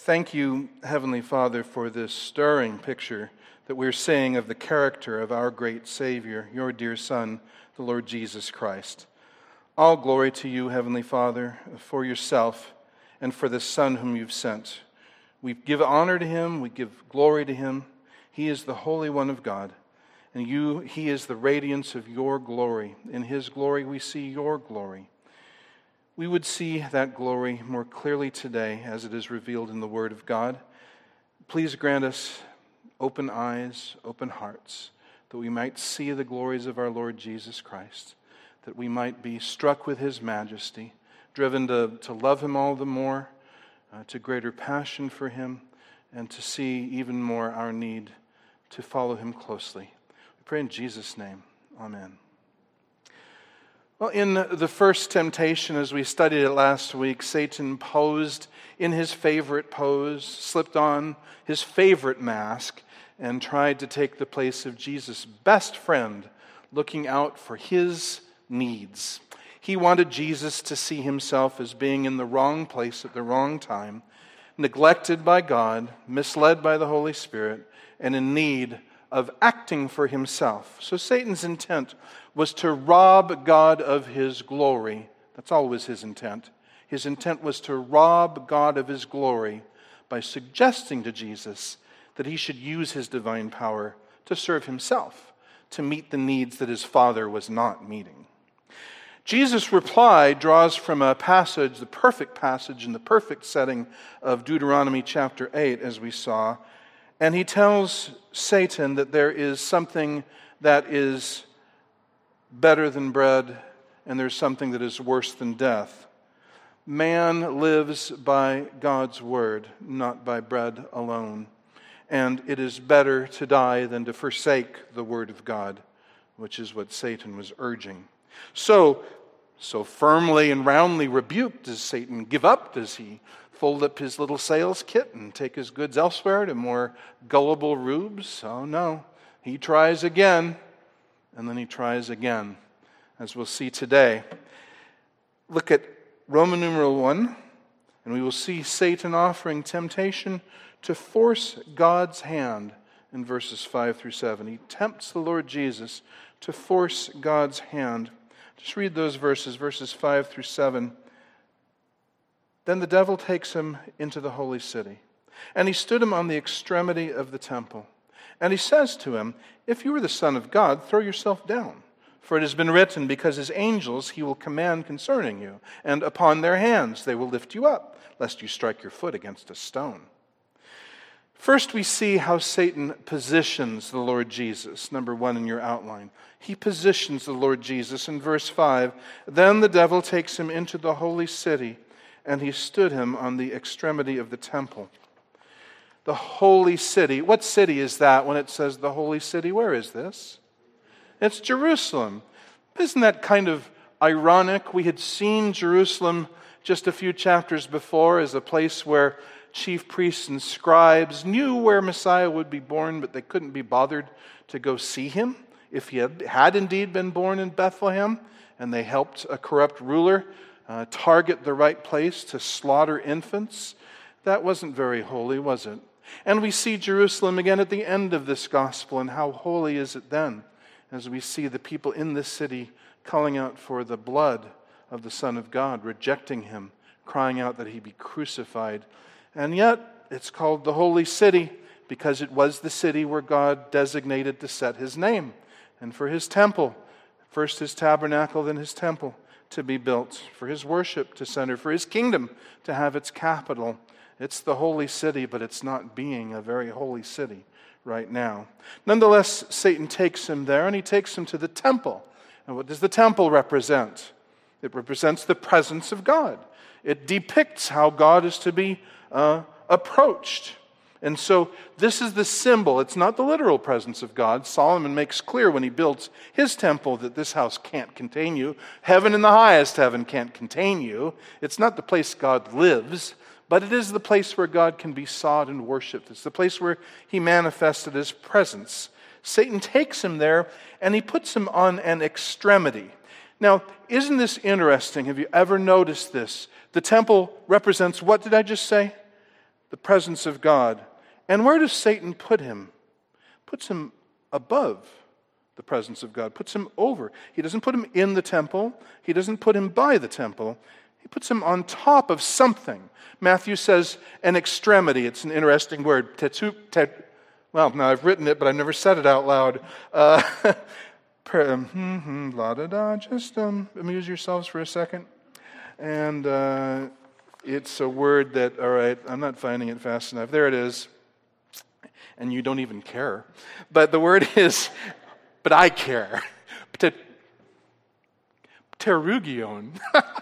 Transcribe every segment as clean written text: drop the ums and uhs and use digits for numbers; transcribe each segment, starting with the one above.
Thank you, Heavenly Father, for this stirring picture that we're seeing of the character of our great Savior, your dear Son, the Lord Jesus Christ. All glory to you, Heavenly Father, for yourself and for the Son whom you've sent. We give honor to him, we give glory to him. He is the Holy One of God, and he is the radiance of your glory. In his glory we see your glory. We would see that glory more clearly today as it is revealed in the Word of God. Please grant us open eyes, open hearts, that we might see the glories of our Lord Jesus Christ, that we might be struck with his majesty, driven to love him all the more, to greater passion for him, and to see even more our need to follow him closely. We pray in Jesus' name. Amen. Well, in the first temptation, as we studied it last week, Satan posed in his favorite pose, slipped on his favorite mask, and tried to take the place of Jesus' best friend, looking out for his needs. He wanted Jesus to see himself as being in the wrong place at the wrong time, neglected by God, misled by the Holy Spirit, and in need of acting for himself. So Satan's intent was to rob God of his glory. That's always his intent. His intent was to rob God of his glory by suggesting to Jesus that he should use his divine power to serve himself, to meet the needs that his Father was not meeting. Jesus' reply draws from a passage, the perfect passage in the perfect setting of Deuteronomy chapter 8, as we saw. And he tells Satan that there is something that is better than bread, and there's something that is worse than death. Man lives by God's word, not by bread alone. And it is better to die than to forsake the word of God, which is what Satan was urging. So firmly and roundly rebuked does Satan give up? Does he fold up his little sales kit and take his goods elsewhere to more gullible rubes? Oh no, he tries again, and then he tries again, as we'll see today. Look at Roman numeral 1, and we will see Satan offering temptation to force God's hand in verses 5 through 7. He tempts the Lord Jesus to force God's hand. Just read those verses 5 through 7. Then the devil takes him into the holy city, and he stood him on the extremity of the temple. And he says to him, "If you are the Son of God, throw yourself down. For it has been written, because his angels he will command concerning you, and upon their hands they will lift you up, lest you strike your foot against a stone." First, we see how Satan positions the Lord Jesus. Number 1 in your outline. He positions the Lord Jesus in verse 5. Then the devil takes him into the holy city, and he stood him on the extremity of the temple. The holy city. What city is that when it says the holy city? Where is this? It's Jerusalem. Isn't that kind of ironic? We had seen Jerusalem just a few chapters before as a place where chief priests and scribes knew where Messiah would be born, but they couldn't be bothered to go see him if he had indeed been born in Bethlehem, and they helped a corrupt ruler target the right place to slaughter infants. That wasn't very holy, was it? And we see Jerusalem again at the end of this gospel, and how holy is it then, as we see the people in this city calling out for the blood of the Son of God, rejecting him, crying out that he be crucified. And yet, it's called the Holy City because it was the city where God designated to set his name and for his temple, first his tabernacle, then his temple to be built, for his worship to center, for his kingdom to have its capital. It's the holy city, but it's not being a very holy city right now. Nonetheless, Satan takes him there, and he takes him to the temple. And what does the temple represent? It represents the presence of God. It depicts how God is to be approached. And so this is the symbol. It's not the literal presence of God. Solomon makes clear when he builds his temple that this house can't contain you. Heaven and the highest heaven can't contain you. It's not the place God lives, but it is the place where God can be sought and worshipped. It's the place where he manifested his presence. Satan takes him there, and he puts him on an extremity. Now, isn't this interesting? Have you ever noticed this? The temple represents, what did I just say? the presence of God. And where does Satan put him? Puts him above the presence of God, puts him over. He doesn't put him in the temple. He doesn't put him by the temple. He puts him on top of something. Matthew says an extremity. It's an interesting word. Well, now I've written it, but I've never said it out loud. Just amuse yourselves for a second. And it's a word that, all right, I'm not finding it fast enough. There it is. And you don't even care. But the word is, but I care. Pterugion.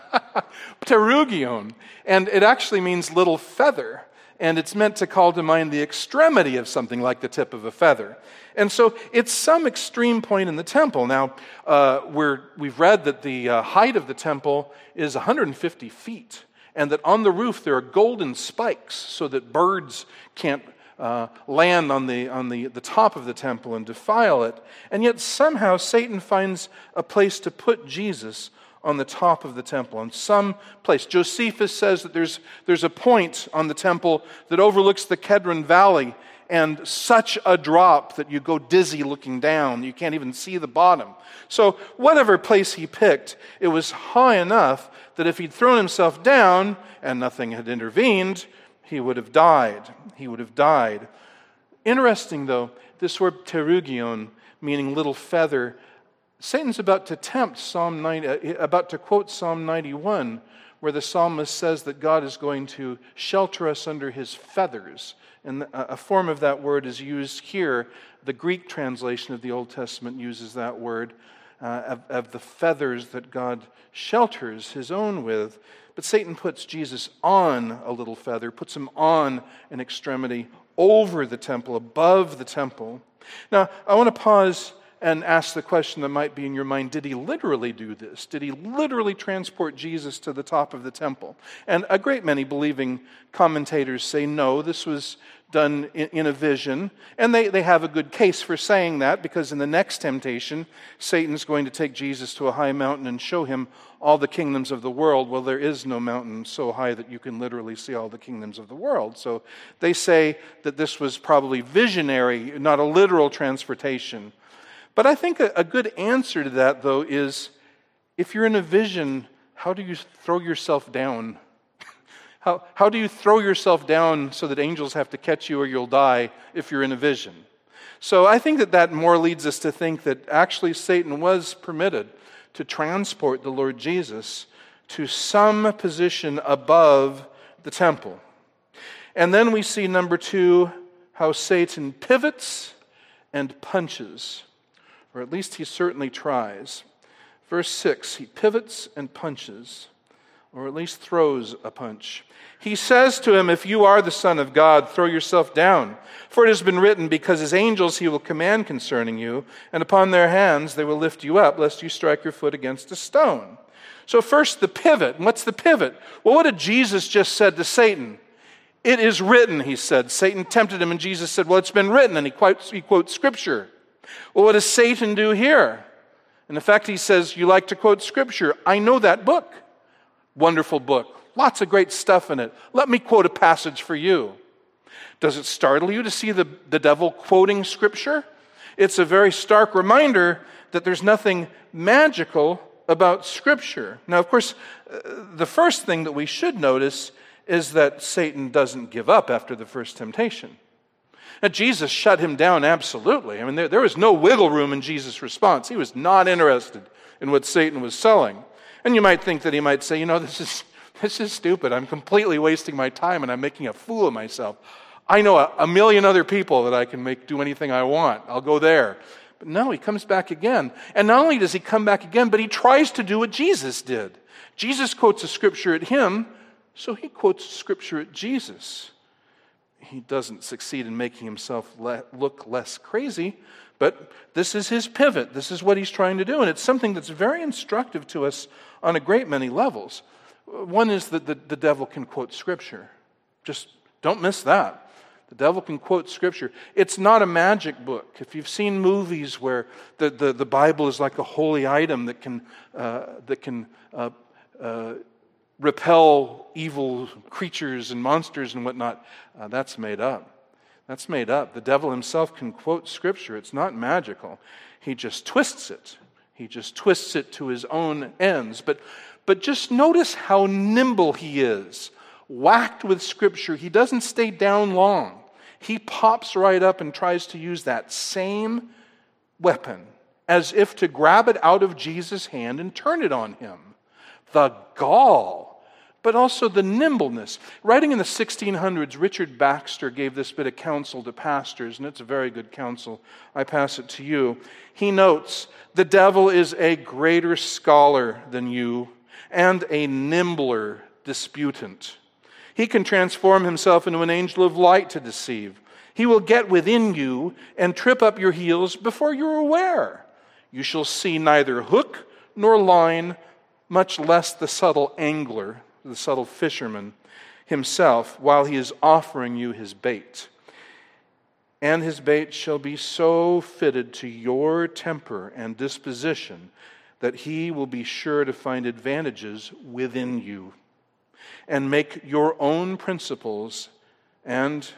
Pterugion. And it actually means little feather. And it's meant to call to mind the extremity of something like the tip of a feather. And so it's some extreme point in the temple. Now, we've read that the height of the temple is 150 feet, and that on the roof there are golden spikes so that birds can't land on the top of the temple and defile it. And yet somehow Satan finds a place to put Jesus on the top of the temple, in some place. Josephus says that there's a point on the temple that overlooks the Kedron Valley, and such a drop that you go dizzy looking down. You can't even see the bottom. So whatever place he picked, it was high enough that if he'd thrown himself down and nothing had intervened, he would have died. He would have died. Interesting, though, this word pterugion, meaning little feather, Satan's about to quote Psalm 91, where the psalmist says that God is going to shelter us under his feathers. And a form of that word is used here. The Greek translation of the Old Testament uses that word of the feathers that God shelters his own with. But Satan puts Jesus on a little feather, puts him on an extremity over the temple, above the temple. Now, I want to pause and ask the question that might be in your mind, did he literally do this? Did he literally transport Jesus to the top of the temple? And a great many believing commentators say no, this was done in a vision. And they have a good case for saying that, because in the next temptation, Satan's going to take Jesus to a high mountain and show him all the kingdoms of the world. Well, there is no mountain so high that you can literally see all the kingdoms of the world. So they say that this was probably visionary, not a literal transportation. But I think a good answer to that, though, is if you're in a vision, how do you throw yourself down? How do you throw yourself down so that angels have to catch you or you'll die if you're in a vision? So I think that more leads us to think that actually Satan was permitted to transport the Lord Jesus to some position above the temple. And then we see, number 2, how Satan pivots and punches. Or at least he certainly tries. Verse 6, he pivots and punches, or at least throws a punch. He says to him, if you are the Son of God, throw yourself down. For it has been written, because his angels he will command concerning you, and upon their hands they will lift you up, lest you strike your foot against a stone. So first the pivot. And what's the pivot? Well, what had Jesus just said to Satan? It is written, he said. Satan tempted him, and Jesus said, well, it's been written. And he quotes Scripture. Well, what does Satan do here? And in fact, he says, you like to quote Scripture. I know that book. Wonderful book. Lots of great stuff in it. Let me quote a passage for you. Does it startle you to see the devil quoting Scripture? It's a very stark reminder that there's nothing magical about Scripture. Now, of course, the first thing that we should notice is that Satan doesn't give up after the first temptation. Now, Jesus shut him down absolutely. I mean, there was no wiggle room in Jesus' response. He was not interested in what Satan was selling. And you might think that he might say, this is stupid. I'm completely wasting my time and I'm making a fool of myself. I know a million other people that I can make do anything I want. I'll go there. But no, he comes back again. And not only does he come back again, but he tries to do what Jesus did. Jesus quotes a Scripture at him, so he quotes Scripture at Jesus. He doesn't succeed in making himself look less crazy, but this is his pivot. This is what he's trying to do, and it's something that's very instructive to us on a great many levels. One is that the devil can quote Scripture. Just don't miss that. The devil can quote Scripture. It's not a magic book. If you've seen movies where the Bible is like a holy item that can repel evil creatures and monsters and whatnot. That's made up. That's made up. The devil himself can quote Scripture. It's not magical. He just twists it. He just twists it to his own ends. But just notice how nimble he is. Whacked with Scripture, he doesn't stay down long. He pops right up and tries to use that same weapon as if to grab it out of Jesus' hand and turn it on him. The gall, but also the nimbleness. Writing in the 1600s, Richard Baxter gave this bit of counsel to pastors, and it's a very good counsel. I pass it to you. He notes, "The devil is a greater scholar than you and a nimbler disputant. He can transform himself into an angel of light to deceive. He will get within you and trip up your heels before you're aware. You shall see neither hook nor line, much less the subtle angler, the subtle fisherman himself, while he is offering you his bait. And his bait shall be so fitted to your temper and disposition that he will be sure to find advantages within you and make your own principles and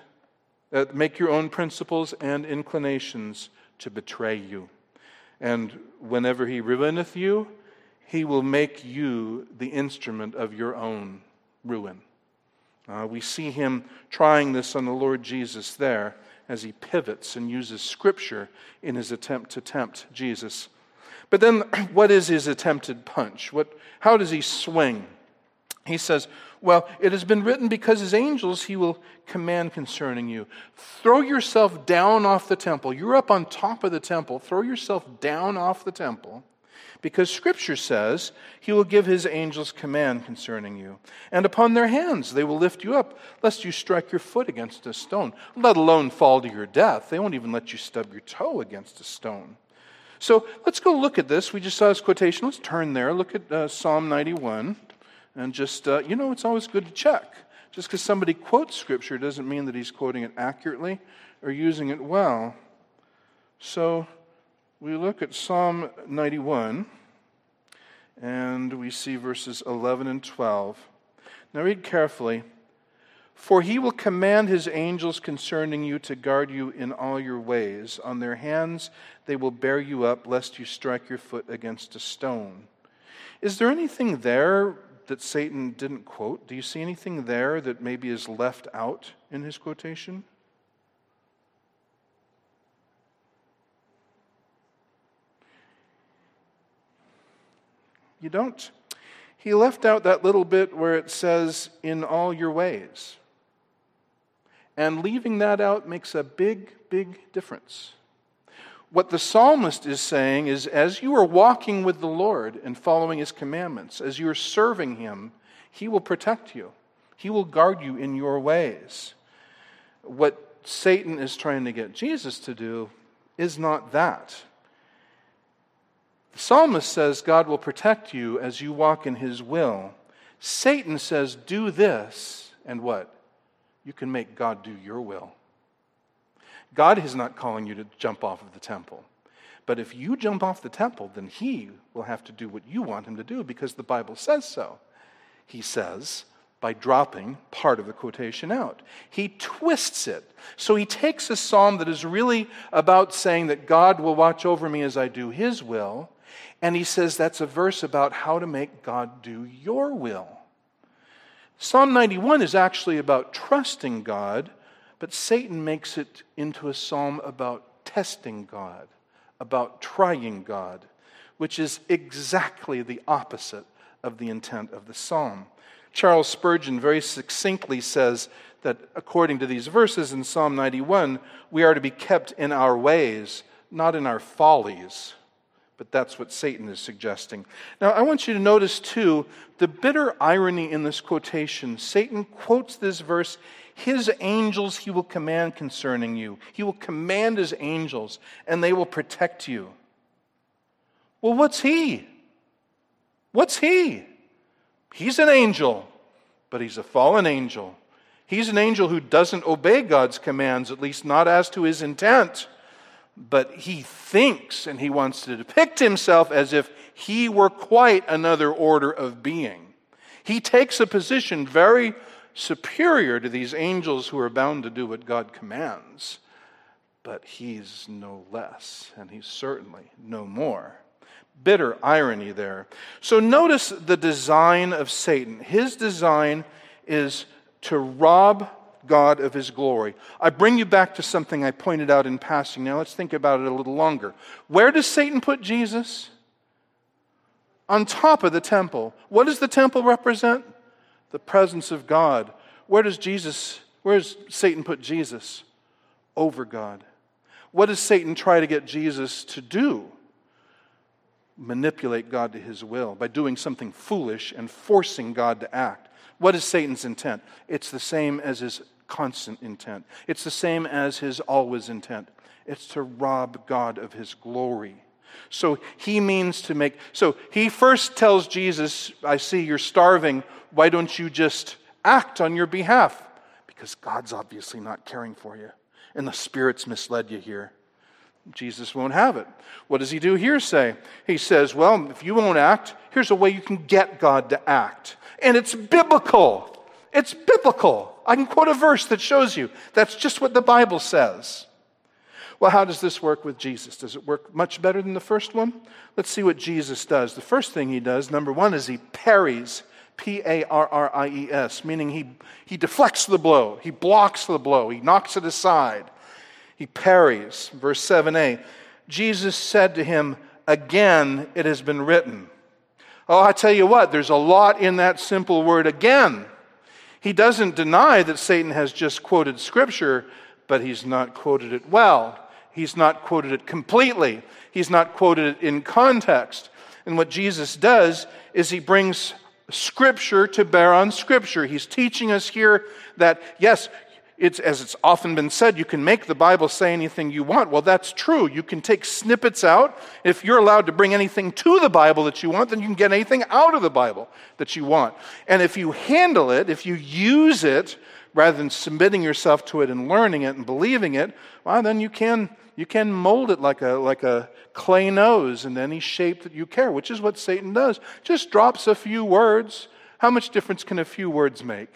inclinations to betray you. And whenever he ruineth you, he will make you the instrument of your own ruin." We see him trying this on the Lord Jesus there as he pivots and uses Scripture in his attempt to tempt Jesus. But then, what is his attempted punch? How does he swing? He says, "Well, it has been written, because his angels he will command concerning you." Throw yourself down off the temple. You're up on top of the temple. Throw yourself down off the temple, because Scripture says he will give his angels command concerning you. And upon their hands they will lift you up, lest you strike your foot against a stone, let alone fall to your death. They won't even let you stub your toe against a stone. So let's go look at this. We just saw this quotation. Let's turn there. Look at Psalm 91. And just, it's always good to check. Just because somebody quotes Scripture doesn't mean that he's quoting it accurately or using it well. So we look at Psalm 91, and we see verses 11 and 12. Now read carefully. "For he will command his angels concerning you to guard you in all your ways. On their hands they will bear you up, lest you strike your foot against a stone." Is there anything there that Satan didn't quote? Do you see anything there that maybe is left out in his quotation? You don't. He left out that little bit where it says, "in all your ways." And leaving that out makes a big, big difference. What the psalmist is saying is, as you are walking with the Lord and following his commandments, as you are serving him, he will protect you. He will guard you in your ways. What Satan is trying to get Jesus to do is not that. The psalmist says God will protect you as you walk in his will. Satan says, do this, and what? You can make God do your will. God is not calling you to jump off of the temple. But if you jump off the temple, then he will have to do what you want him to do, because the Bible says so. He says, by dropping part of the quotation out. He twists it. So he takes a psalm that is really about saying that God will watch over me as I do his will, and he says that's a verse about how to make God do your will. Psalm 91 is actually about trusting God, but Satan makes it into a psalm about testing God, about trying God, which is exactly the opposite of the intent of the psalm. Charles Spurgeon very succinctly says that according to these verses in Psalm 91, we are to be kept in our ways, not in our follies. But that's what Satan is suggesting. Now, I want you to notice, too, the bitter irony in this quotation. Satan quotes this verse, his angels he will command concerning you. He will command his angels, and they will protect you. Well, what's he? What's he? He's an angel, but he's a fallen angel. He's an angel who doesn't obey God's commands, at least not as to his intent. But he thinks and he wants to depict himself as if he were quite another order of being. He takes a position very superior to these angels who are bound to do what God commands. But he's no less, and he's certainly no more. Bitter irony there. So notice the design of Satan. His design is to rob God of his glory. I bring you back to something I pointed out in passing. Now let's think about it a little longer. Where does Satan put Jesus? On top of the temple. What does the temple represent? The presence of God. Where does Satan put Jesus? Over God. What does Satan try to get Jesus to do? Manipulate God to his will by doing something foolish and forcing God to act. What is Satan's intent? It's the same as his constant intent. It's the same as his always intent. It's to rob God of his glory. So he first tells Jesus, I see you're starving. Why don't you just act on your behalf? Because God's obviously not caring for you. And the Spirit's misled you here. Jesus won't have it. What does he do here say? He says, well, if you won't act, here's a way you can get God to act. And it's biblical. It's biblical. I can quote a verse that shows you. That's just what the Bible says. Well, how does this work with Jesus? Does it work much better than the first one? Let's see what Jesus does. The first thing he does, number one, is he parries. P-A-R-R-I-E-S, meaning he deflects the blow. He blocks the blow. He knocks it aside. He parries. Verse 7a, Jesus said to him, again it has been written. Oh, I tell you what, there's a lot in that simple word again. He doesn't deny that Satan has just quoted Scripture, but he's not quoted it well. He's not quoted it completely. He's not quoted it in context. And what Jesus does is he brings Scripture to bear on Scripture. He's teaching us here that, yes, as it's often been said, you can make the Bible say anything you want. Well, that's true. You can take snippets out. If you're allowed to bring anything to the Bible that you want, then you can get anything out of the Bible that you want. And if you handle it, if you use it, rather than submitting yourself to it and learning it and believing it, well, then you can mold it like a clay nose in any shape that you care, which is what Satan does. Just drops a few words. How much difference can a few words make?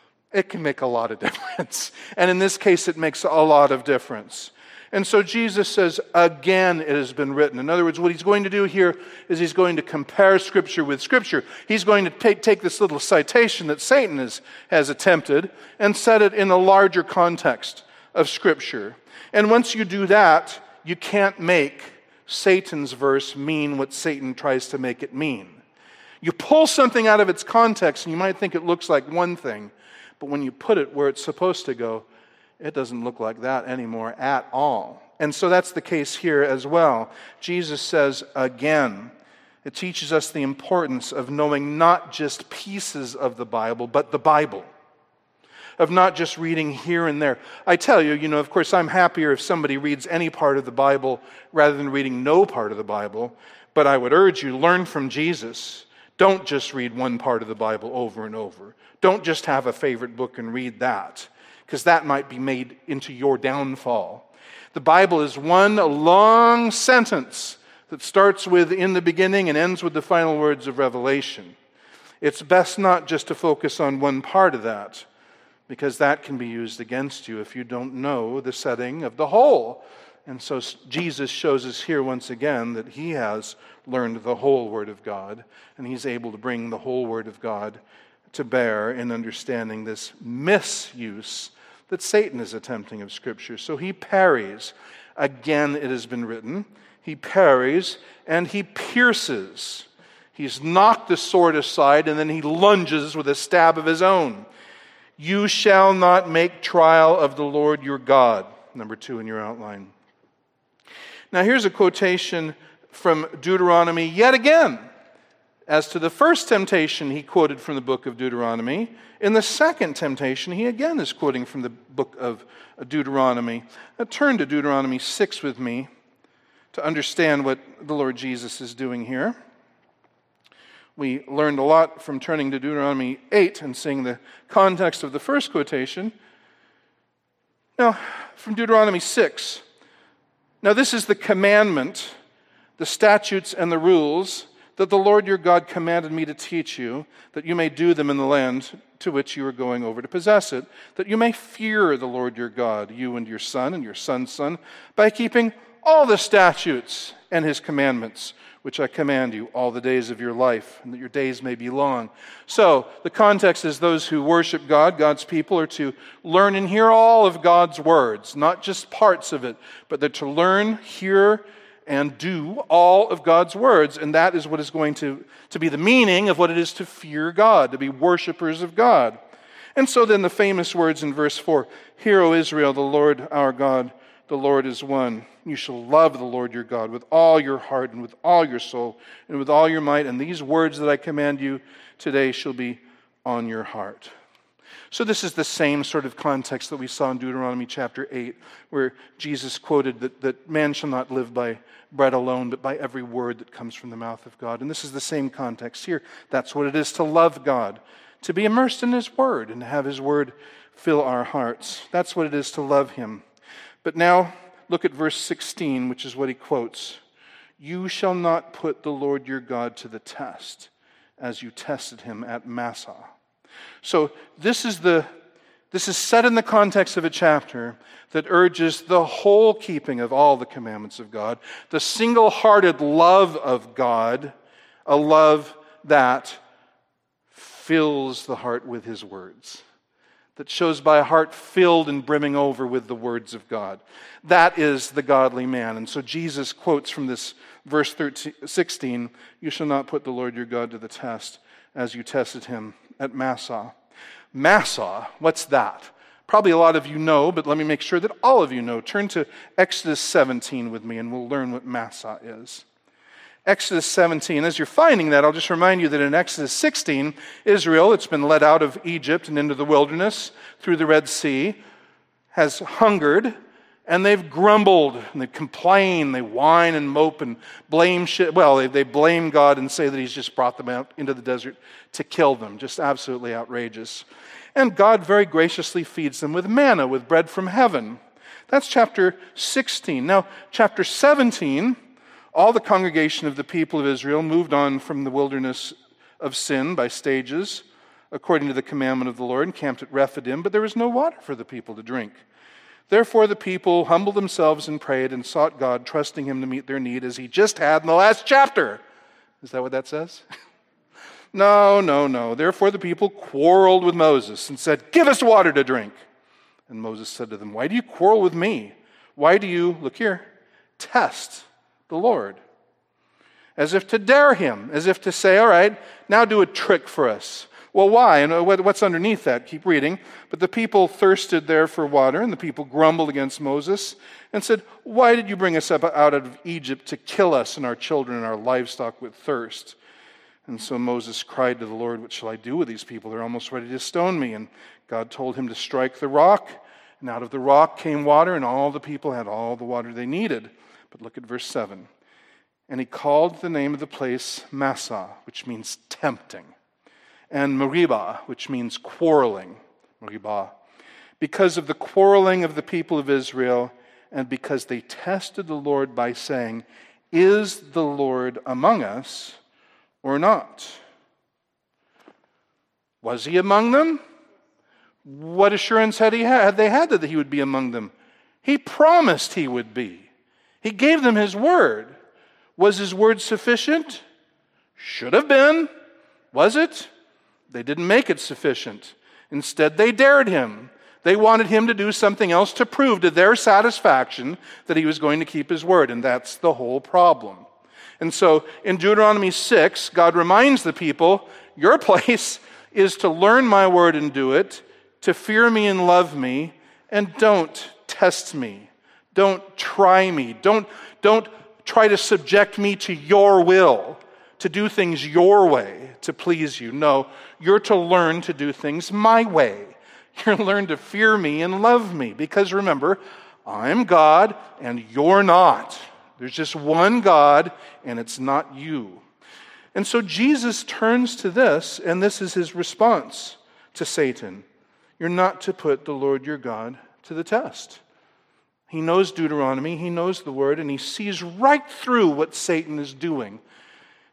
It can make a lot of difference. And in this case, it makes a lot of difference. And so Jesus says, again, it has been written. In other words, what he's going to do here is he's going to compare Scripture with Scripture. He's going to take this little citation that Satan has attempted and set it in a larger context of Scripture. And once you do that, you can't make Satan's verse mean what Satan tries to make it mean. You pull something out of its context, and you might think it looks like one thing, but when you put it where it's supposed to go, it doesn't look like that anymore at all. And so that's the case here as well. Jesus says again, it teaches us the importance of knowing not just pieces of the Bible, but the Bible. Of not just reading here and there. I tell you, of course, I'm happier if somebody reads any part of the Bible rather than reading no part of the Bible. But I would urge you, learn from Jesus. Don't just read one part of the Bible over and over. Don't just have a favorite book and read that, because that might be made into your downfall. The Bible is one long sentence that starts with in the beginning and ends with the final words of Revelation. It's best not just to focus on one part of that, because that can be used against you if you don't know the setting of the whole. And so Jesus shows us here once again that he has learned the whole Word of God, and he's able to bring the whole Word of God to bear in understanding this misuse that Satan is attempting of Scripture. So he parries. Again, it has been written. He parries and he pierces. He's knocked the sword aside and then he lunges with a stab of his own. You shall not make trial of the Lord your God. Number 2 in your outline. Now here's a quotation from Deuteronomy yet again. As to the first temptation, he quoted from the book of Deuteronomy. In the second temptation, he again is quoting from the book of Deuteronomy. Now turn to Deuteronomy 6 with me to understand what the Lord Jesus is doing here. We learned a lot from turning to Deuteronomy 8 and seeing the context of the first quotation. Now, from Deuteronomy 6. Now, this is the commandment, the statutes and the rules that the Lord your God commanded me to teach you, that you may do them in the land to which you are going over to possess it, that you may fear the Lord your God, you and your son's son, by keeping all the statutes and his commandments, which I command you all the days of your life, and that your days may be long. So, the context is those who worship God, God's people, are to learn and hear all of God's words, not just parts of it, but they're to learn, hear, and do all of God's words. And that is what is going to be the meaning of what it is to fear God, to be worshipers of God. And so then the famous words in verse 4, "Hear, O Israel, the Lord our God, the Lord is one. You shall love the Lord your God with all your heart and with all your soul and with all your might. And these words that I command you today shall be on your heart." So this is the same sort of context that we saw in Deuteronomy chapter 8, where Jesus quoted that man shall not live by bread alone, but by every word that comes from the mouth of God. And this is the same context here. That's what it is to love God, to be immersed in his word and to have his word fill our hearts. That's what it is to love him. But now, look at verse 16, which is what he quotes. "You shall not put the Lord your God to the test, as you tested him at Massah." So this is set in the context of a chapter that urges the whole keeping of all the commandments of God, the single-hearted love of God, a love that fills the heart with his words, that shows by a heart filled and brimming over with the words of God. That is the godly man. And so Jesus quotes from this verse 16, "You shall not put the Lord your God to the test as you tested him at Massah." Massah, what's that? Probably a lot of you know, but let me make sure that all of you know. Turn to Exodus 17 with me and we'll learn what Massah is. Exodus 17. As you're finding that, I'll just remind you that in Exodus 16, Israel, it's been led out of Egypt and into the wilderness through the Red Sea, has hungered, and they've grumbled, and they complain, they whine and mope and blame shit. Well, they blame God and say that he's just brought them out into the desert to kill them. Just absolutely outrageous. And God very graciously feeds them with manna, with bread from heaven. That's chapter 16. Now, chapter 17, all the congregation of the people of Israel moved on from the wilderness of sin by stages, according to the commandment of the Lord, and camped at Rephidim, but there was no water for the people to drink. Therefore the people humbled themselves and prayed and sought God, trusting him to meet their need as he just had in the last chapter. Is that what that says? No. Therefore the people quarreled with Moses and said, "Give us water to drink." And Moses said to them, "Why do you quarrel with me? Why do you," look here, "test the Lord?" As if to dare him, as if to say, "All right, now do a trick for us." Well, why? And what's underneath that? Keep reading. "But the people thirsted there for water, and the people grumbled against Moses and said, 'Why did you bring us up out of Egypt to kill us and our children and our livestock with thirst?' And so Moses cried to the Lord, 'What shall I do with these people? They're almost ready to stone me.' And God told him to strike the rock, and out of the rock came water, and all the people had all the water they needed." But look at verse 7. "And he called the name of the place Massah, which means tempting, and Meribah, which means quarreling, Meribah, because of the quarreling of the people of Israel, and because they tested the Lord by saying, 'Is the Lord among us or not?'" Was he among them? What assurance had they had that he would be among them? He promised he would be. He gave them his word. Was his word sufficient? Should have been. Was it? They didn't make it sufficient. Instead, they dared him. They wanted him to do something else to prove to their satisfaction that he was going to keep his word, and that's the whole problem. And so in Deuteronomy 6, God reminds the people, your place is to learn my word and do it, to fear me and love me, and don't test me. Don't try me. Don't try to subject me to your will, to do things your way, to please you. No, you're to learn to do things my way. You're to learn to fear me and love me. Because remember, I'm God and you're not. There's just one God and it's not you. And so Jesus turns to this, and this is his response to Satan. You're not to put the Lord your God to the test. He knows Deuteronomy, he knows the word, and he sees right through what Satan is doing.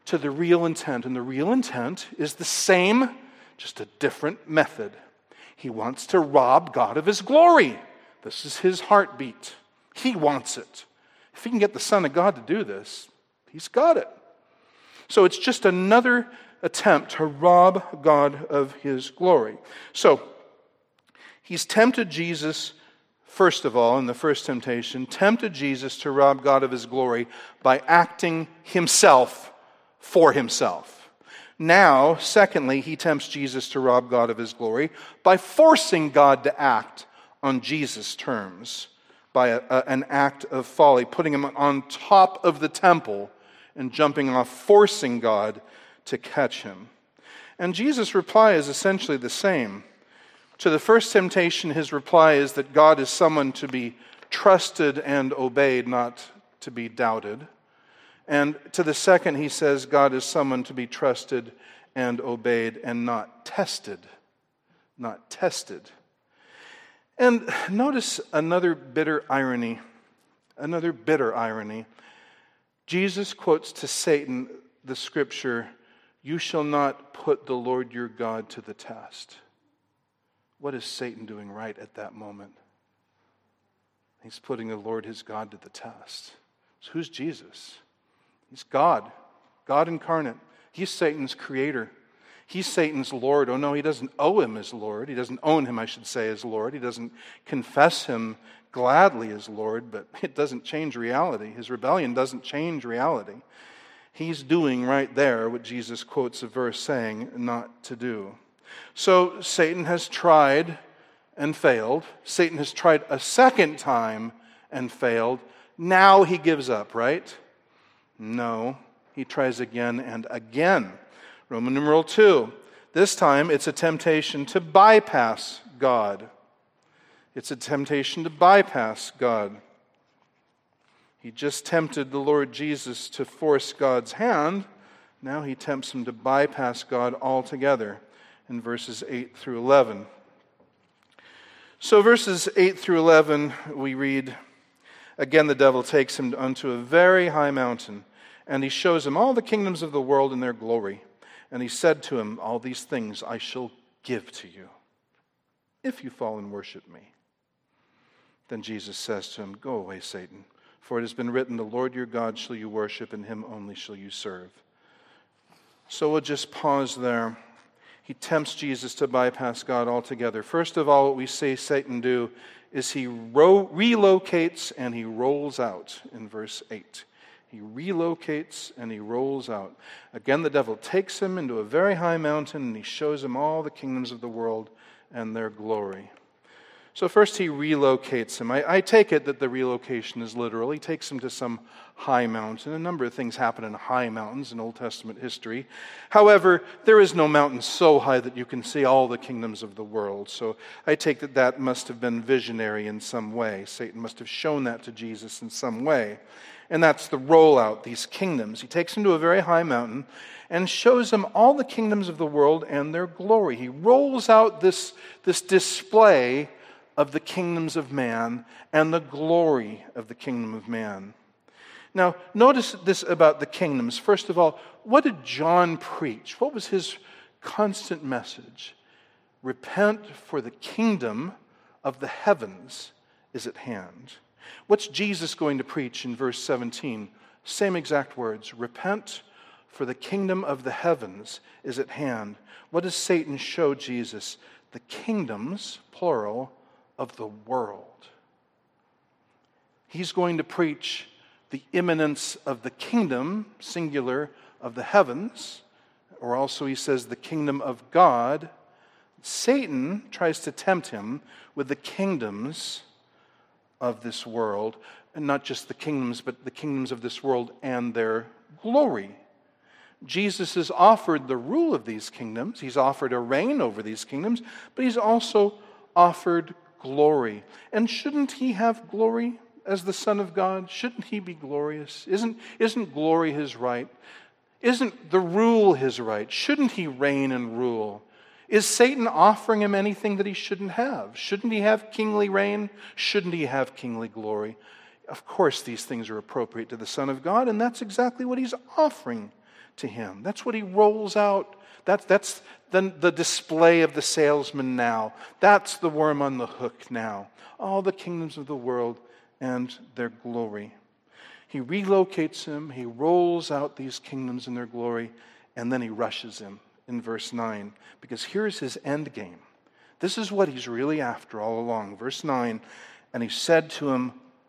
to the real intent. And the real intent is the same, just a different method. He wants to rob God of his glory. This is his heartbeat. He wants it. If he can get the Son of God to do this, he's got it. So it's just another attempt to rob God of his glory. So he's tempted Jesus, first of all, in the first temptation, tempted Jesus to rob God of his glory by acting himself for himself. Now, secondly, he tempts Jesus to rob God of his glory by forcing God to act on Jesus' terms, by an act of folly, putting him on top of the temple and jumping off, forcing God to catch him. And Jesus' reply is essentially the same. To the first temptation, his reply is that God is someone to be trusted and obeyed, not to be doubted. And to the second, he says God is someone to be trusted and obeyed and not tested. Not tested. And notice another bitter irony. Another bitter irony. Jesus quotes to Satan the scripture, "You shall not put the Lord your God to the test." What is Satan doing right at that moment? He's putting the Lord his God to the test. So who's Jesus? He's God. God incarnate. He's Satan's creator. He's Satan's Lord. Oh no, he doesn't owe him as Lord. He doesn't own him, I should say, as Lord. He doesn't confess him gladly as Lord, but it doesn't change reality. His rebellion doesn't change reality. He's doing right there what Jesus quotes a verse saying not to do. So Satan has tried and failed. Satan has tried a second time and failed. Now he gives up, right? No, he tries again and again. Roman numeral 2. This time it's a temptation to bypass God. It's a temptation to bypass God. He just tempted the Lord Jesus to force God's hand. Now he tempts him to bypass God altogether in verses 8 through 11. So verses 8 through 11, we read, "Again the devil takes him unto a very high mountain, and he shows him all the kingdoms of the world and their glory. And he said to him, All these things I shall give to you, if you fall and worship me. Then Jesus says to him, Go away, Satan, for it has been written, The Lord your God shall you worship, and him only shall you serve." So we'll just pause there. He tempts Jesus to bypass God altogether. First of all, what we see Satan do is he relocates and he rolls out in verse 8. He relocates and he rolls out. Again, the devil takes him into a very high mountain and he shows him all the kingdoms of the world and their glory. So first he relocates him. I take it that the relocation is literal. He takes him to some high mountain. A number of things happen in high mountains in Old Testament history. However, there is no mountain so high that you can see all the kingdoms of the world. So I take that must have been visionary in some way. Satan must have shown that to Jesus in some way. And that's the rollout, these kingdoms. He takes him to a very high mountain and shows him all the kingdoms of the world and their glory. He rolls out this display of the kingdoms of man and the glory of the kingdom of man. Now, notice this about the kingdoms. First of all, what did John preach? What was his constant message? Repent, for the kingdom of the heavens is at hand. What's Jesus going to preach in verse 17? Same exact words. Repent, for the kingdom of the heavens is at hand. What does Satan show Jesus? The kingdoms, plural, of the world. He's going to preach the imminence of the kingdom, singular, of the heavens, or also he says the kingdom of God. Satan tries to tempt him with the kingdoms of this world, and not just the kingdoms, but the kingdoms of this world and their glory. Jesus has offered the rule of these kingdoms. He's offered a reign over these kingdoms, but he's also offered glory. And shouldn't he have glory as the Son of God? Shouldn't he be glorious? Isn't glory his right? Isn't the rule his right? Shouldn't he reign and rule? Is Satan offering him anything that he shouldn't have? Shouldn't he have kingly reign? Shouldn't he have kingly glory? Of course these things are appropriate to the Son of God, and that's exactly what he's offering to him. That's what he rolls out. That's the display of the salesman now. That's the worm on the hook now. All the kingdoms of the world and their glory. He relocates him. He rolls out these kingdoms and their glory, and then he rushes him in verse 9. Because here's his end game. This is what he's really after all along. Verse 9, and he said to him,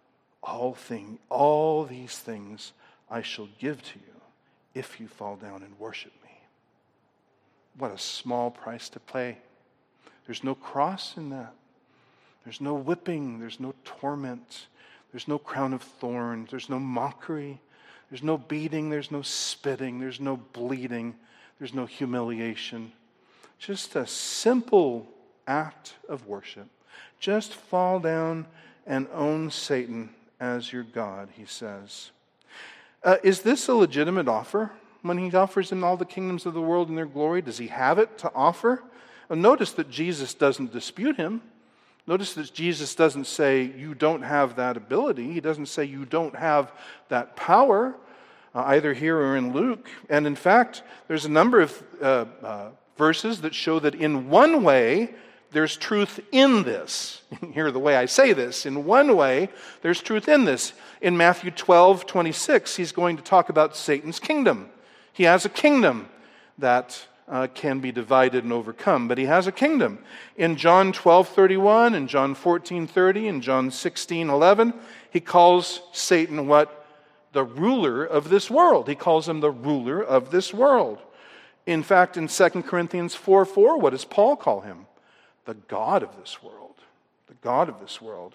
all these things I shall give to you if you fall down and worship me. What a small price to pay. There's no cross in that. There's no whipping. There's no torment. There's no crown of thorns. There's no mockery. There's no beating. There's no spitting. There's no bleeding. There's no humiliation. Just a simple act of worship. Just fall down and own Satan as your God, he says. Is this a legitimate offer? When he offers him all the kingdoms of the world and their glory, does he have it to offer? Notice that Jesus doesn't dispute him. Notice that Jesus doesn't say, you don't have that ability. He doesn't say you don't have that power, either here or in Luke. And in fact, there's a number of verses that show that in one way, there's truth in this. Hear the way I say this. In one way, there's truth in this. In Matthew 12:26, he's going to talk about Satan's kingdom. He has a kingdom that can be divided and overcome, but he has a kingdom. In John 12:31, and John 14:30, and John 16:11, he calls Satan what? The ruler of this world. He calls him the ruler of this world. In fact, in 2 Corinthians 4:4, what does Paul call him? The God of this world. The God of this world.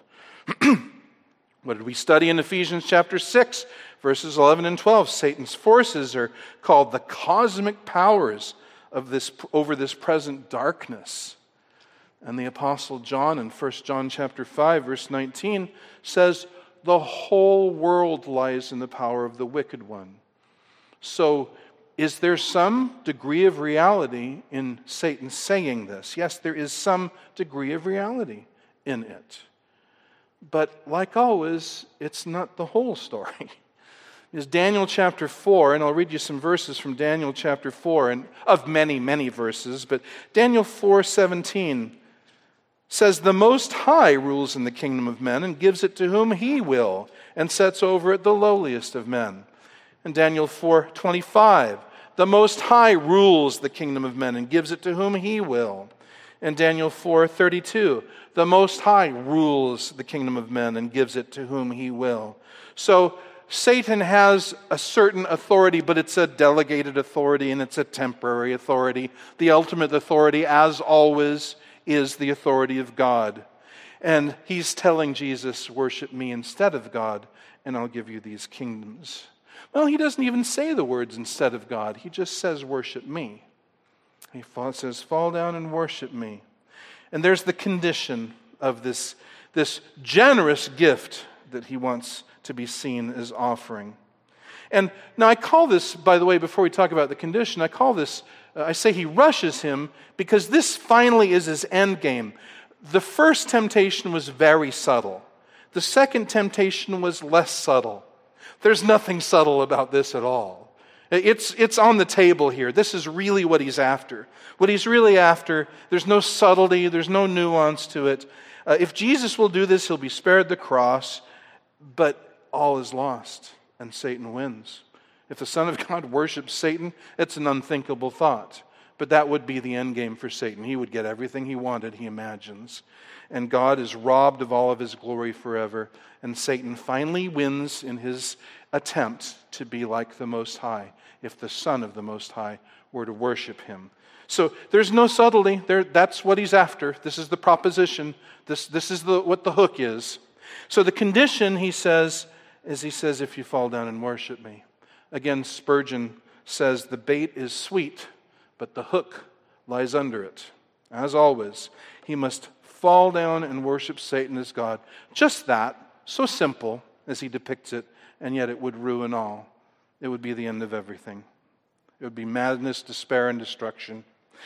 What did we study in Ephesians chapter 6, verses 11 and 12? Satan's forces are called the cosmic powers of this over this present darkness. And the Apostle John in 1 John chapter 5, verse 19 says, the whole world lies in the power of the wicked one. So, is there some degree of reality in Satan saying this? Yes, there is some degree of reality in it. But like always, it's not the whole story. It's Daniel chapter 4, and I'll read you some verses from Daniel chapter 4, and of many, many verses, but Daniel 4:17 says, the Most High rules in the kingdom of men and gives it to whom he will, and sets over it the lowliest of men. And Daniel 4:25, the Most High rules the kingdom of men and gives it to whom he will. And Daniel 4:32, the Most High rules the kingdom of men and gives it to whom he will. So Satan has a certain authority, but it's a delegated authority and it's a temporary authority. The ultimate authority, as always, is the authority of God. And he's telling Jesus, worship me instead of God, and I'll give you these kingdoms. Well, he doesn't even say the words instead of God. He just says, worship me. He says, fall down and worship me. And there's the condition of this generous gift that he wants to be seen as offering. And now I call this, by the way, before we talk about the condition, I say he rushes him because this finally is his end game. The first temptation was very subtle. The second temptation was less subtle. There's nothing subtle about this at all. It's on the table here. This is really what he's after. What he's really after, there's no subtlety, there's no nuance to it. If Jesus will do this, he'll be spared the cross, but all is lost, and Satan wins. If the Son of God worships Satan, it's an unthinkable thought. But that would be the end game for Satan. He would get everything he wanted, he imagines. And God is robbed of all of his glory forever. And Satan finally wins in his attempt to be like the Most High, if the Son of the Most High were to worship him. So there's no subtlety. That's what he's after. This is the proposition. This is what the hook is. So the condition, he says, is if you fall down and worship me. Again, Spurgeon says the bait is sweet, but the hook lies under it. As always, he must fall down and worship Satan as God. Just that, so simple as he depicts it, and yet it would ruin all. It would be the end of everything. It would be madness, despair, and destruction.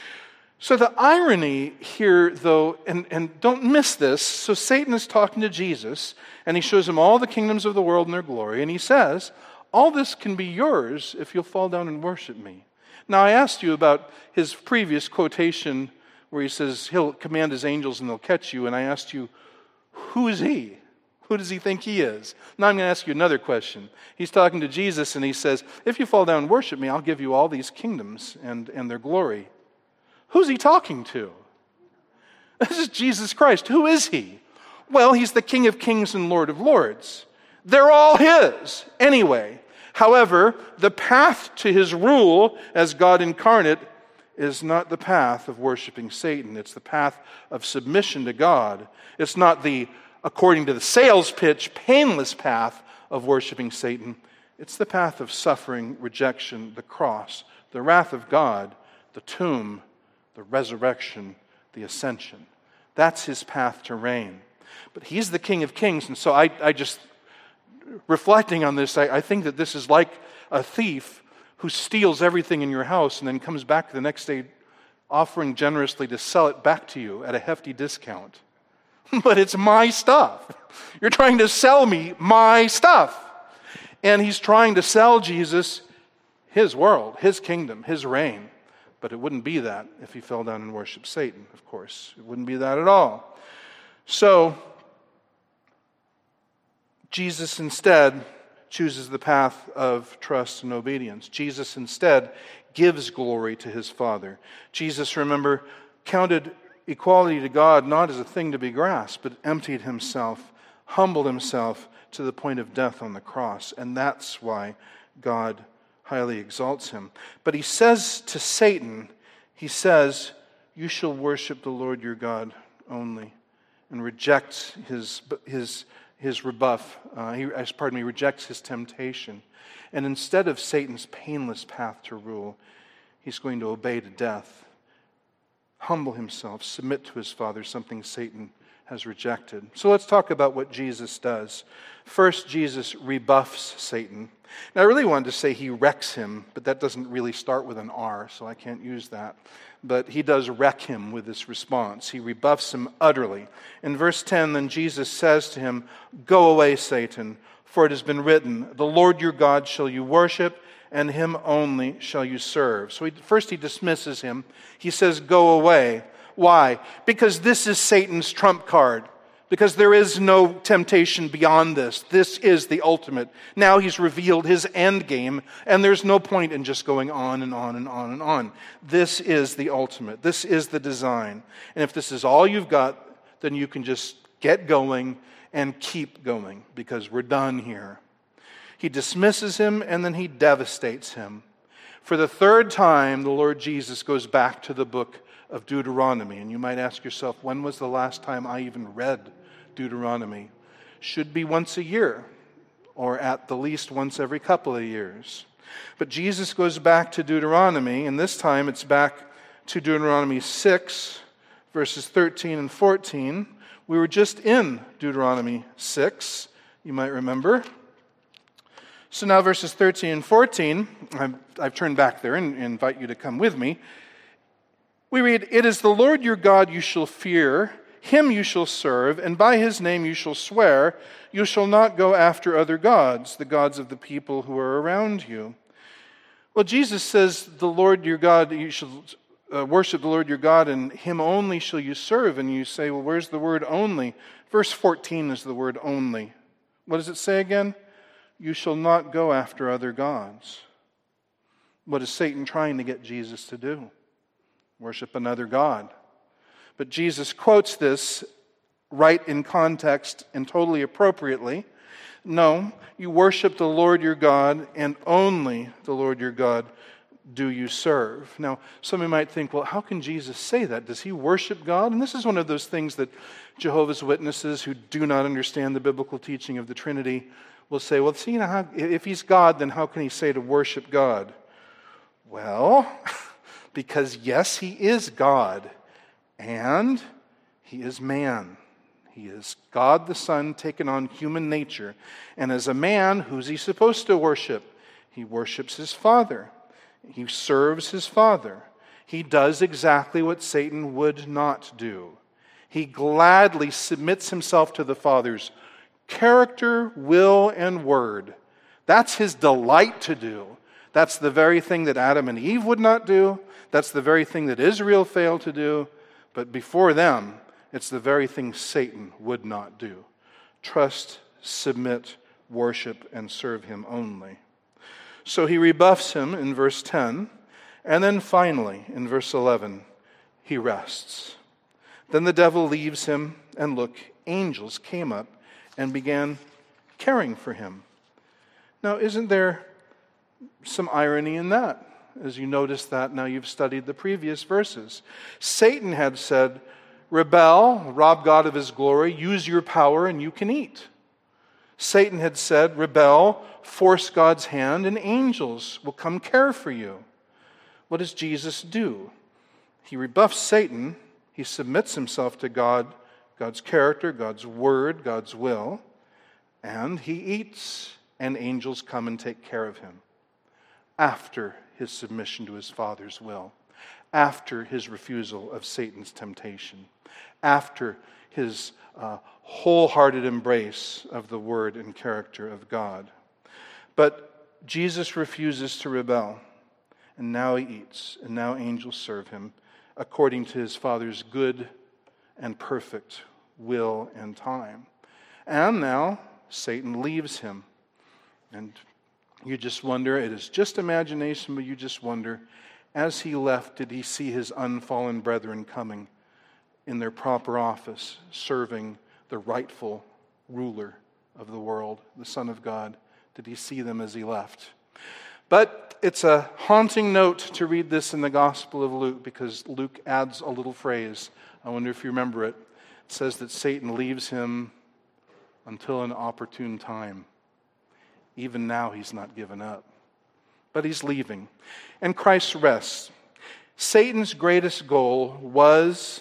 So the irony here, though, and don't miss this, so Satan is talking to Jesus, and he shows him all the kingdoms of the world and their glory, and he says, all this can be yours if you'll fall down and worship me. Now, I asked you about his previous quotation where he says he'll command his angels and they'll catch you, and I asked you, who is he? Who does he think he is? Now I'm going to ask you another question. He's talking to Jesus and he says, if you fall down and worship me, I'll give you all these kingdoms and their glory. Who's he talking to? This is Jesus Christ. Who is he? Well, he's the King of Kings and Lord of Lords. They're all his anyway. However, the path to his rule as God incarnate is not the path of worshiping Satan. It's the path of submission to God. It's not the, according to the sales pitch, painless path of worshiping Satan. It's the path of suffering, rejection, the cross, the wrath of God, the tomb, the resurrection, the ascension. That's his path to reign. But he's the King of Kings, and so I just, reflecting on this, I think that this is like a thief who steals everything in your house and then comes back the next day offering generously to sell it back to you at a hefty discount. But it's my stuff. You're trying to sell me my stuff. And he's trying to sell Jesus his world, his kingdom, his reign. But it wouldn't be that if he fell down and worshiped Satan, of course. It wouldn't be that at all. So, Jesus instead chooses the path of trust and obedience. Jesus instead gives glory to his Father. Jesus, remember, counted equality to God not as a thing to be grasped, but emptied himself, humbled himself to the point of death on the cross. And that's why God highly exalts him. But he says to Satan, he says, you shall worship the Lord your God only, and rejects his rebuff. He rejects his temptation. And instead of Satan's painless path to rule, he's going to obey to death, humble himself, submit to his Father, something Satan has rejected. So let's talk about what Jesus does. First, Jesus rebuffs Satan. Now, I really wanted to say he wrecks him, but that doesn't really start with an R, so I can't use that. But he does wreck him with this response. He rebuffs him utterly. In verse 10, then Jesus says to him, go away, Satan, for it has been written, the Lord your God shall you worship, and him only shall you serve. So first he dismisses him. He says, go away. Why? Because this is Satan's trump card. Because there is no temptation beyond this. This is the ultimate. Now he's revealed his end game, and there's no point in just going on and on and on and on. This is the ultimate. This is the design. And if this is all you've got, then you can just get going and keep going, because we're done here. He dismisses him, and then he devastates him. For the third time, the Lord Jesus goes back to the book of Deuteronomy. And you might ask yourself, when was the last time I even read Deuteronomy? Should be once a year, or at the least once every couple of years. But Jesus goes back to Deuteronomy, and this time it's back to Deuteronomy 6, verses 13 and 14. We were just in Deuteronomy 6, you might remember. So now verses 13 and 14, I've turned back there and invite you to come with me. We read, it is the Lord your God you shall fear, him you shall serve, and by his name you shall swear, you shall not go after other gods, the gods of the people who are around you. Well, Jesus says, the Lord your God, you shall worship the Lord your God, and him only shall you serve. And you say, well, where's the word only? Verse 14 is the word only. What does it say again? You shall not go after other gods. What is Satan trying to get Jesus to do? Worship another god. But Jesus quotes this right in context and totally appropriately. No, you worship the Lord your God, and only the Lord your God do you serve. Now, somebody might think, well, how can Jesus say that? Does he worship God? And this is one of those things that Jehovah's Witnesses who do not understand the biblical teaching of the Trinity will say, well, see, if he's God, then how can he say to worship God? Well, because yes, he is God, and he is man. He is God the Son taken on human nature. And as a man, who's he supposed to worship? He worships his Father. He serves his Father. He does exactly what Satan would not do. He gladly submits himself to the Father's character, will, and word. That's his delight to do. That's the very thing that Adam and Eve would not do. That's the very thing that Israel failed to do. But before them, it's the very thing Satan would not do. Trust, submit, worship, and serve him only. So he rebuffs him in verse 10, and then finally, in verse 11, he rests. Then the devil leaves him, and look, angels came up and began caring for him. Now, isn't there some irony in that? As you notice that now you've studied the previous verses. Satan had said, rebel, rob God of his glory, use your power and you can eat. Satan had said, rebel, force God's hand, and angels will come care for you. What does Jesus do? He rebuffs Satan. He submits himself to God, God's character, God's word, God's will, and he eats, and angels come and take care of him after his submission to his Father's will, after his refusal of Satan's temptation, after his wholehearted embrace of the word and character of God. But Jesus refuses to rebel, and now he eats, and now angels serve him according to his Father's good and perfect will and time. And now Satan leaves him. And you just wonder, it is just imagination, but you just wonder, as he left, did he see his unfallen brethren coming in their proper office, serving the rightful ruler of the world, the Son of God? Did he see them as he left? But it's a haunting note to read this in the Gospel of Luke, because Luke adds a little phrase. I wonder if you remember it. It says that Satan leaves him until an opportune time. Even now he's not given up. But he's leaving. And Christ rests. Satan's greatest goal was,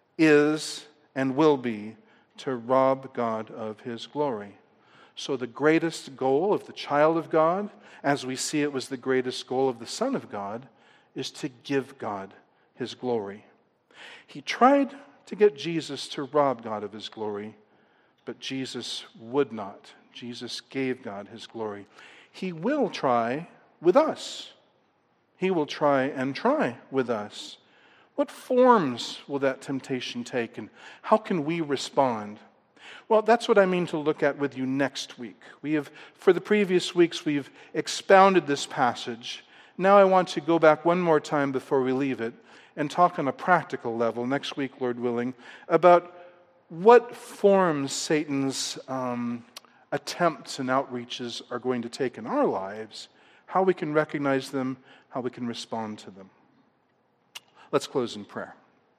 is, and will be to rob God of his glory. So the greatest goal of the child of God, as we see it was the greatest goal of the Son of God, is to give God his glory. He tried to get Jesus to rob God of his glory, but Jesus would not. Jesus gave God his glory. He will try with us. He will try with us. What forms will that temptation take, and how can we respond? Well, that's what I mean to look at with you next week. For the previous weeks, we've expounded this passage. Now I want to go back one more time before we leave it and talk on a practical level next week, Lord willing, about what forms Satan's attempts and outreaches are going to take in our lives, how we can recognize them, how we can respond to them. Let's close in prayer.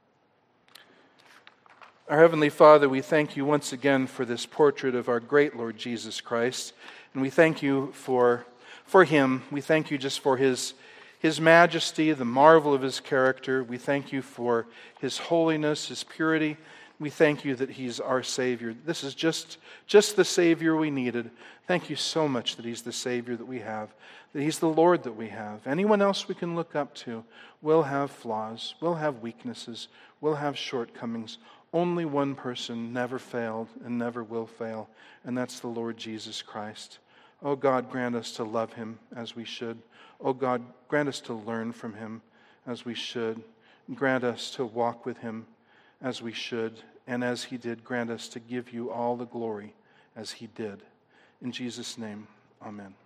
Our Heavenly Father, we thank you once again for this portrait of our great Lord Jesus Christ, and we thank you for him. We thank you just for his majesty, the marvel of his character. We thank you for his holiness, his purity. We thank you that he's our Savior. This is just the Savior we needed. Thank you so much that he's the Savior that we have, that he's the Lord that we have. Anyone else we can look up to will have flaws, will have weaknesses, will have shortcomings. Only one person never failed and never will fail, and that's the Lord Jesus Christ. Oh God, grant us to love him as we should. Oh God, grant us to learn from him as we should. Grant us to walk with him as we should. And as he did, grant us to give you all the glory as he did. In Jesus' name, amen.